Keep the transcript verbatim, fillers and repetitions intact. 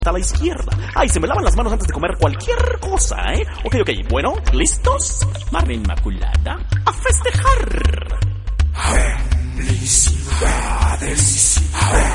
a la izquierda. Ay, se me lavan las manos antes de comer cualquier cosa, ¿eh? Ok, ok, bueno, ¿listos? Marna Inmaculada, a festejar. Felicidades.